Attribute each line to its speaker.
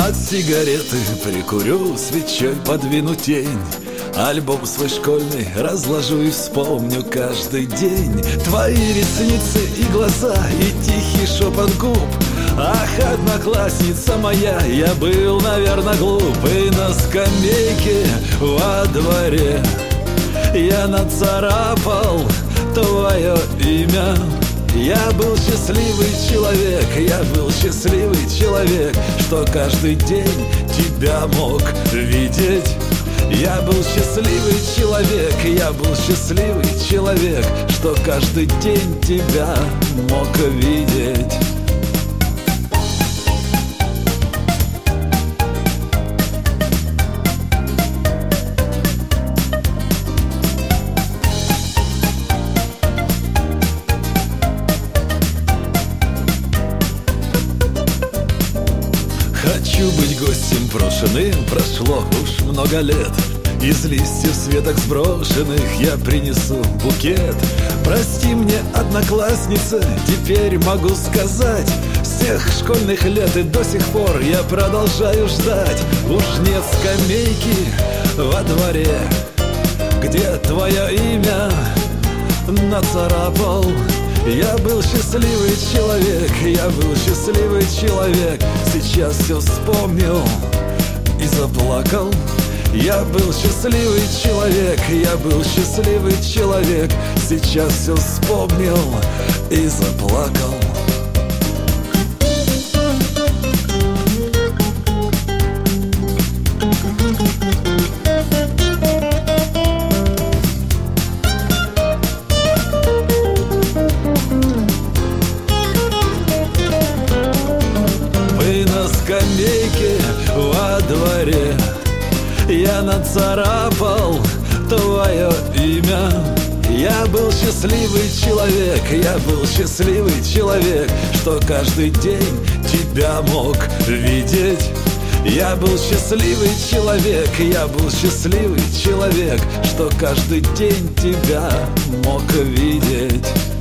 Speaker 1: От сигареты прикурю, свечой подвину тень. Альбом свой школьный разложу и вспомню каждый день. Твои ресницы и глаза, и тихий шепот губ. Ах, одноклассница моя, я был, наверное, глуп. И на скамейке во дворе я нацарапал твое имя. Я был счастливый человек, я был счастливый человек, что каждый день тебя мог видеть. Я был счастливый человек, я был счастливый человек, что каждый день тебя мог видеть. Хочу быть гостем брошенным, прошло уж много лет. Из листьев с веток сброшенных я принесу букет. Прости мне, одноклассница, теперь могу сказать, с тех школьных лет и до сих пор я продолжаю ждать. Уж нет скамейки во дворе, где твое имя нацарапал. Я был счастливый человек, я был счастливый человек, сейчас все вспомнил и заплакал. Я был счастливый человек, я был счастливый человек, сейчас все вспомнил и заплакал. Вы на скамейке во дворе, я нацарапал твое имя. Я был счастливый человек, я был счастливый человек, что каждый день тебя мог видеть. Я был счастливый человек, я был счастливый человек, что каждый день тебя мог видеть.